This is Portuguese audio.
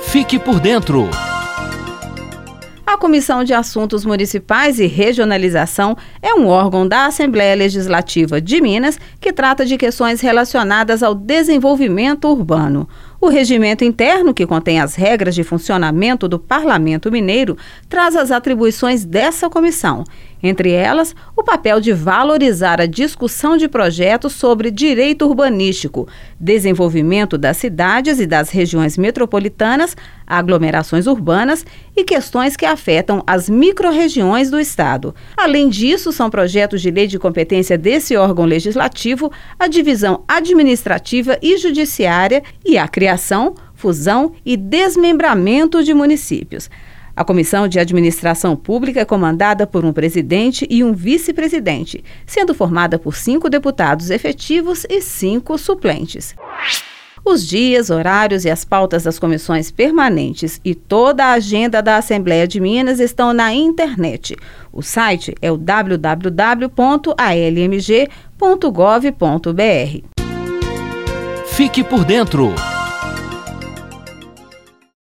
Fique por dentro. A Comissão de Assuntos Municipais e Regionalização é um órgão da Assembleia Legislativa de Minas que trata de questões relacionadas ao desenvolvimento urbano. O regimento interno, que contém as regras de funcionamento do Parlamento Mineiro, traz as atribuições dessa comissão. Entre elas, o papel de valorizar a discussão de projetos sobre direito urbanístico, desenvolvimento das cidades e das regiões metropolitanas, aglomerações urbanas e questões que afetam as microrregiões do Estado. Além disso, são projetos de lei de competência desse órgão legislativo a divisão administrativa e judiciária e a criação, fusão e desmembramento de municípios. A Comissão de Administração Pública é comandada por um presidente e um vice-presidente, sendo formada por 5 deputados efetivos e 5 suplentes. Os dias, horários e as pautas das comissões permanentes e toda a agenda da Assembleia de Minas estão na internet. O site é o www.almg.gov.br. Fique por dentro.